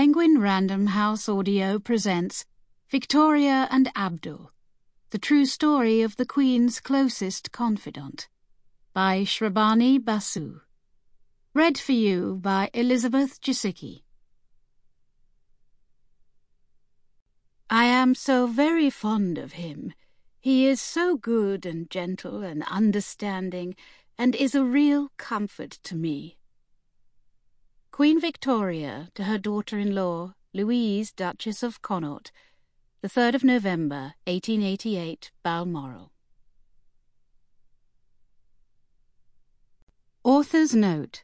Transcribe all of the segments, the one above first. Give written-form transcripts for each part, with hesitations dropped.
Penguin Random House Audio presents Victoria and Abdul, the true story of the Queen's closest confidant, by Shrabani Basu. Read for you by Elizabeth Jasicki. I am so very fond of him. He is so good and gentle and understanding, and is a real comfort to me. Queen Victoria to her daughter-in-law, Louise, Duchess of Connaught, the 3rd of November, 1888, Balmoral. Author's Note.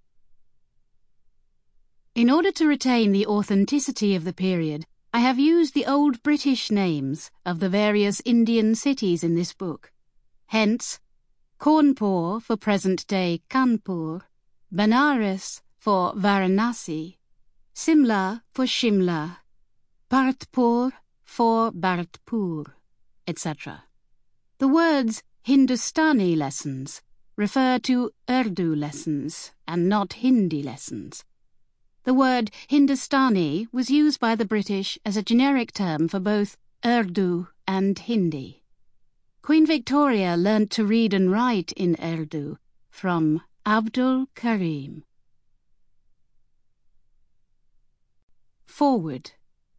In order to retain the authenticity of the period, I have used the old British names of the various Indian cities in this book. Hence, Cawnpore for present-day Kanpur, Benares for Varanasi, Simla for Shimla, Bharatpur for Bharatpur, etc. The words Hindustani lessons refer to Urdu lessons and not Hindi lessons. The word Hindustani was used by the British as a generic term for both Urdu and Hindi. Queen Victoria learnt to read and write in Urdu from Abdul Karim. Forward.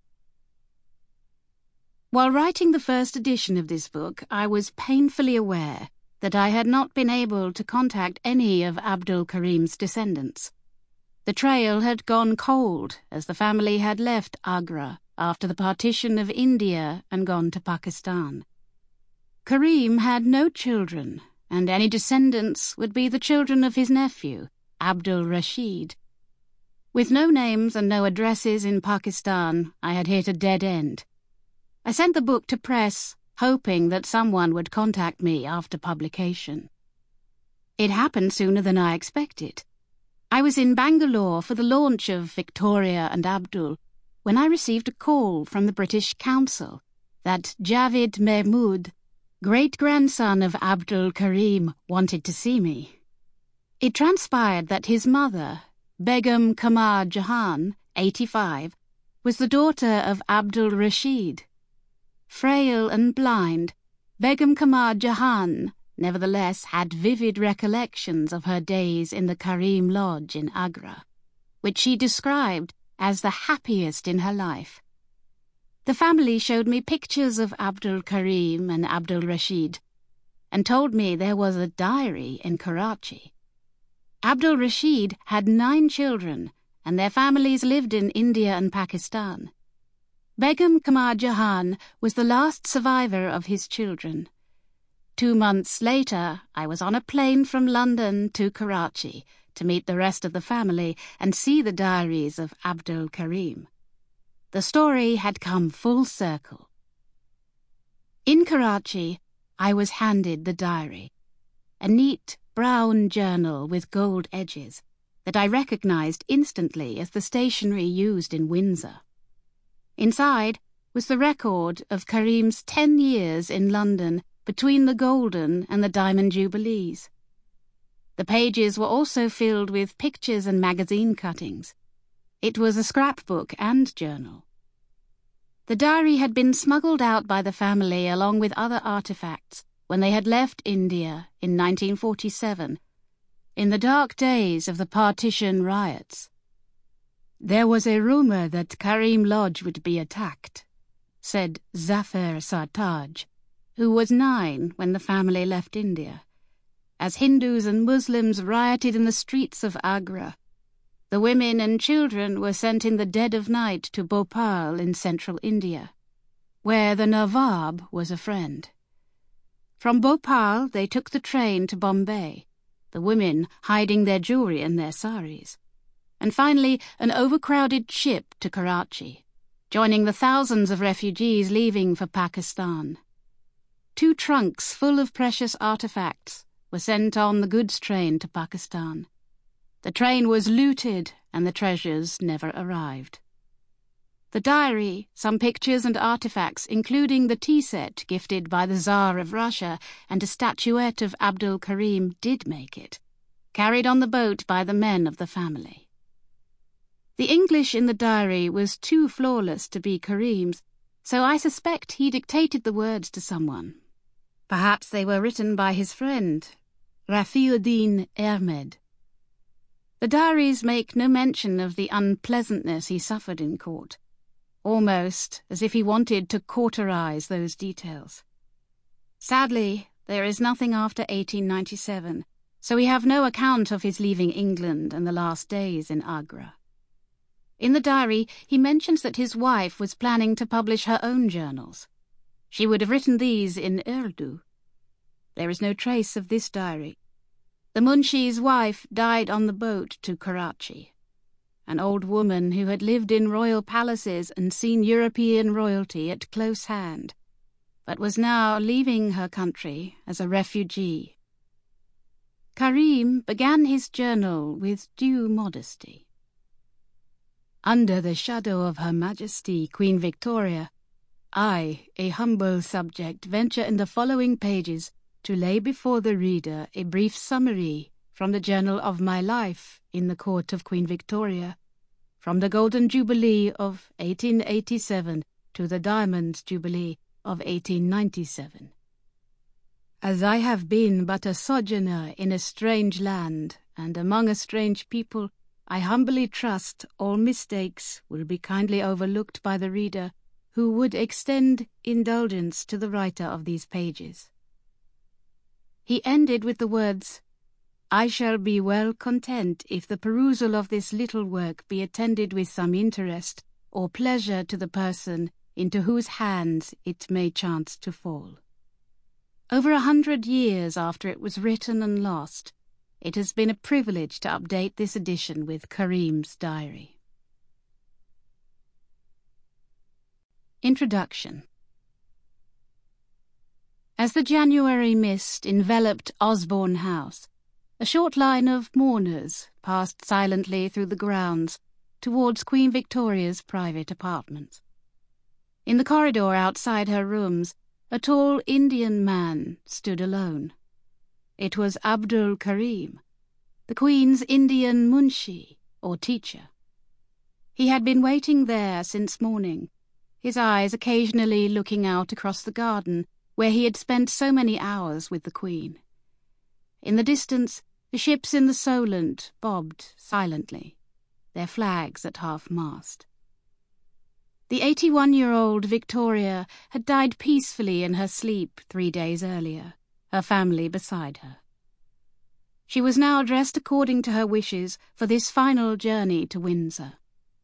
While writing the first edition of this book, I was painfully aware that I had not been able to contact any of Abdul Karim's descendants. The trail had gone cold as the family had left Agra after the partition of India and gone to Pakistan. Karim had no children, and any descendants would be the children of his nephew, Abdul Rashid. With no names and no addresses in Pakistan, I had hit a dead end. I sent the book to press, hoping that someone would contact me after publication. It happened sooner than I expected. I was in Bangalore for the launch of Victoria and Abdul when I received a call from the British Council that Javed Mahmood, great-grandson of Abdul Karim, wanted to see me. It transpired that his mother, Begum Kamar Jahan, 85, was the daughter of Abdul Rashid. Frail and blind, Begum Kamar Jahan nevertheless had vivid recollections of her days in the Karim Lodge in Agra, which she described as the happiest in her life. The family showed me pictures of Abdul Karim and Abdul Rashid, and told me there was a diary in Karachi. Abdul Rashid had 9 children, and their families lived in India and Pakistan. Begum Kamar Jahan was the last survivor of his children. 2 months later, I was on a plane from London to Karachi to meet the rest of the family and see the diaries of Abdul Karim. The story had come full circle. In Karachi, I was handed the diary, a neat brown journal with gold edges that I recognized instantly as the stationery used in Windsor. Inside was the record of Karim's 10 years in London between the Golden and the Diamond Jubilees. The pages were also filled with pictures and magazine cuttings. It was a scrapbook and journal. The diary had been smuggled out by the family along with other artifacts when they had left India in 1947, in the dark days of the partition riots. There was a rumour that Karim Lodge would be attacked, said Zafar Sartaj, who was 9 when the family left India. As Hindus and Muslims rioted in the streets of Agra, the women and children were sent in the dead of night to Bhopal in central India, where the Nawab was a friend. From Bhopal they took the train to Bombay, the women hiding their jewellery in their saris, and finally an overcrowded ship to Karachi, joining the thousands of refugees leaving for Pakistan. 2 trunks full of precious artifacts were sent on the goods train to Pakistan. The train was looted and the treasures never arrived. The diary, some pictures and artifacts, including the tea set gifted by the Tsar of Russia and a statuette of Abdul Karim, did make it, carried on the boat by the men of the family. The English in the diary was too flawless to be Karim's, so I suspect he dictated the words to someone. Perhaps they were written by his friend, Rafiuddin Ahmed. The diaries make no mention of the unpleasantness he suffered in court, almost as if he wanted to cauterize those details. Sadly, there is nothing after 1897, so we have no account of his leaving England and the last days in Agra. In the diary, he mentions that his wife was planning to publish her own journals. She would have written these in Urdu. There is no trace of this diary. The Munshi's wife died on the boat to Karachi, an old woman who had lived in royal palaces and seen European royalty at close hand, but was now leaving her country as a refugee. Karim began his journal with due modesty. Under the shadow of Her Majesty Queen Victoria, I, a humble subject, venture in the following pages to lay before the reader a brief summary from the journal of my life in the court of Queen Victoria, from the Golden Jubilee of 1887 to the Diamond Jubilee of 1897. As I have been but a sojourner in a strange land and among a strange people, I humbly trust all mistakes will be kindly overlooked by the reader who would extend indulgence to the writer of these pages. He ended with the words, I shall be well content if the perusal of this little work be attended with some interest or pleasure to the person into whose hands it may chance to fall. Over 100 years after it was written and lost, it has been a privilege to update this edition with Karim's diary. Introduction. As the January mist enveloped Osborne House, a short line of mourners passed silently through the grounds towards Queen Victoria's private apartments. In the corridor outside her rooms, a tall Indian man stood alone. It was Abdul Karim, the Queen's Indian Munshi, or teacher. He had been waiting there since morning, his eyes occasionally looking out across the garden where he had spent so many hours with the Queen. In the distance, the ships in the Solent bobbed silently, their flags at half-mast. The 81-year-old Victoria had died peacefully in her sleep 3 days earlier, her family beside her. She was now dressed according to her wishes for this final journey to Windsor.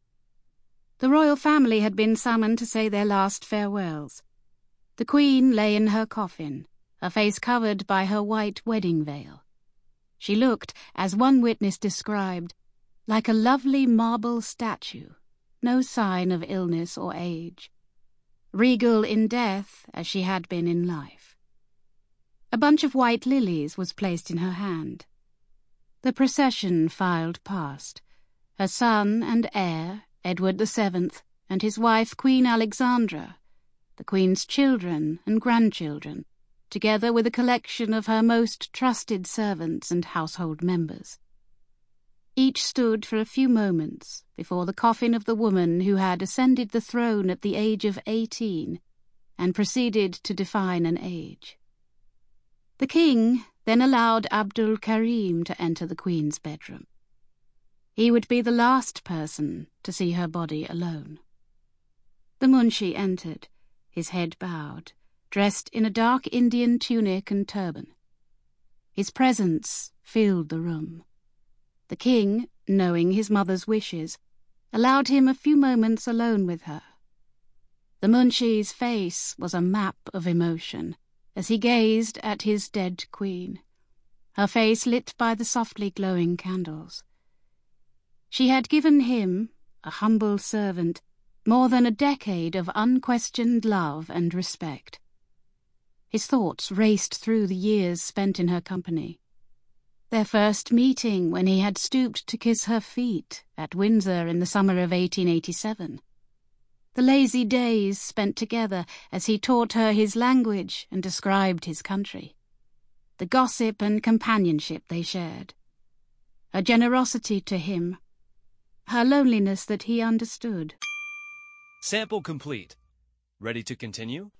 The royal family had been summoned to say their last farewells. The Queen lay in her coffin, her face covered by her white wedding veil. She looked, as one witness described, like a lovely marble statue, no sign of illness or age, regal in death as she had been in life. A bunch of white lilies was placed in her hand. The procession filed past, her son and heir, Edward VII, and his wife Queen Alexandra, the Queen's children and grandchildren, together with a collection of her most trusted servants and household members. Each stood for a few moments before the coffin of the woman who had ascended the throne at the age of 18 and proceeded to define an age. The King then allowed Abdul Karim to enter the Queen's bedroom. He would be the last person to see her body alone. The Munshi entered, his head bowed, dressed in a dark Indian tunic and turban. His presence filled the room. The King, knowing his mother's wishes, allowed him a few moments alone with her. The Munshi's face was a map of emotion as he gazed at his dead Queen, her face lit by the softly glowing candles. She had given him, a humble servant, more than a decade of unquestioned love and respect. His thoughts raced through the years spent in her company. Their first meeting when he had stooped to kiss her feet at Windsor in the summer of 1887. The lazy days spent together as he taught her his language and described his country. The gossip and companionship they shared. Her generosity to him. her loneliness that he understood. Sample complete. Ready to continue?